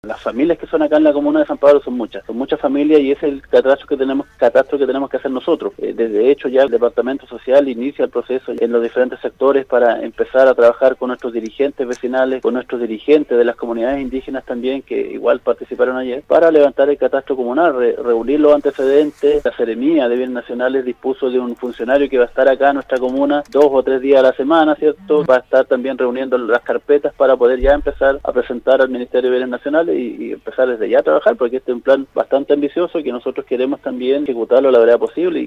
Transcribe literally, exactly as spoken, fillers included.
Las familias que son acá en la comuna de San Pablo son muchas, son muchas familias y ese es el catastro que tenemos, catastro que tenemos que hacer nosotros. Eh, desde hecho ya el Departamento Social inicia el proceso en los diferentes sectores para empezar a trabajar con nuestros dirigentes vecinales, con nuestros dirigentes de las comunidades indígenas también, que igual participaron ayer, para levantar el catastro comunal, re, reunir los antecedentes. La Seremía de Bienes Nacionales dispuso de un funcionario que va a estar acá en nuestra comuna dos o tres días a la semana, ¿cierto? Va a estar también reuniendo las carpetas para poder ya empezar a presentar al Ministerio de Bienes Nacionales y, y empezar desde ya a trabajar, porque este es un plan bastante ambicioso que nosotros queremos también ejecutarlo a la brevedad posible y